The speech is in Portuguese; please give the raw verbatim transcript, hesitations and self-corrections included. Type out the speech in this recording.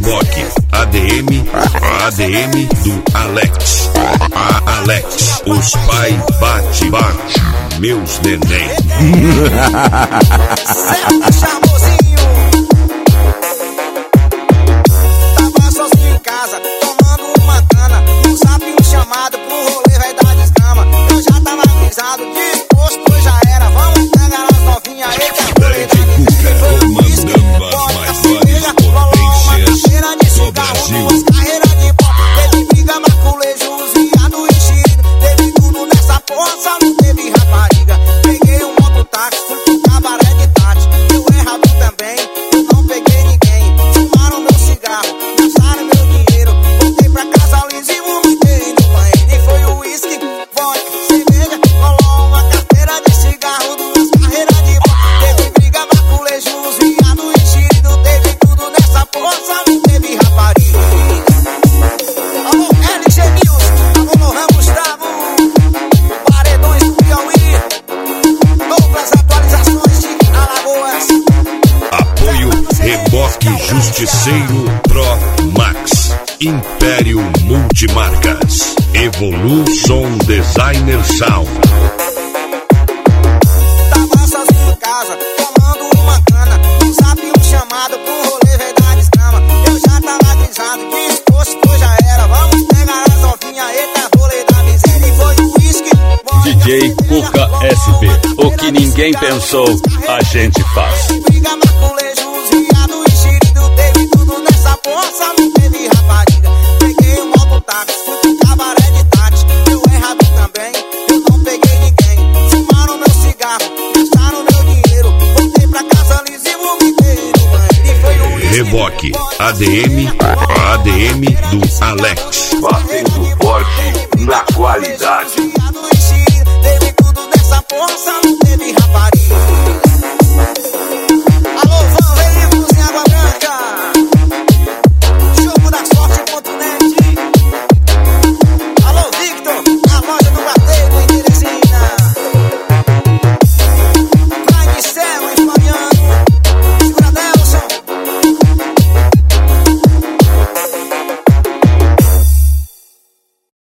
Reboque, A D M, A D M do Alex. A Alex, os pai bate, bate, meus neném. Certo, charmosinho. Tava sozinho em casa, tomando uma cana. Um zap, um chamado pro rolê, vai dar descama. Eu já tava avisado, disposto, pois já era. Vamos pegar as novinhas aí, que é rolê da miséria. Foi o whisky, vodka, cerveja, rolou uma carteira de cigarro, duas carreiras de pó. Teve briga, maculejo, usiado e xerido. Teve tudo nessa porra, só não teve rapariga. Peguei um mototáxi, fui pro cabaré de Tati. Deu errado também, eu não peguei ninguém. Fumaram meu cigarro, gastaram meu dinheiro. Voltei pra casa liso e vomitei no banheiro. E foi o uísque, vodka, cerveja, rolou uma carteira de cigarro, duas carreiras de pó. Teve briga, maculejo, viado e xerido. Teve tudo nessa porra, só não teve rapariga. Alô, L G News, alô, Lohan Gustavo, Paredões do Piauí, Douglas Atualizações de Alagoas. Apoio Reboque Justiceiro Pro Max. Império Multimarcas. Evolution Designer Sound. Tava sozinho em casa, tomando uma cana. Um zap, um chamado pro rolê, vai dar descama. Eu já tava avisado, disposto, pois já era. Vamos pegar as novinhas, eita, rolê da miséria. E foi o whisky, D J Cuca S B. O que ninguém pensou, a gente faz. briga, maculejo, viado e xerido. Teve tudo nessa porra, só não teve rapariga. Peguei um mototáxi, fui pro cabaré de Tati. Deu errado também, eu não peguei ninguém. Fumaram meu cigarro, gastaram meu dinheiro. Voltei pra casa liso e vomitei no banheiro. E foi o whisky, Reboque, A D M, A D M do Alex. Batendo forte na qualidade.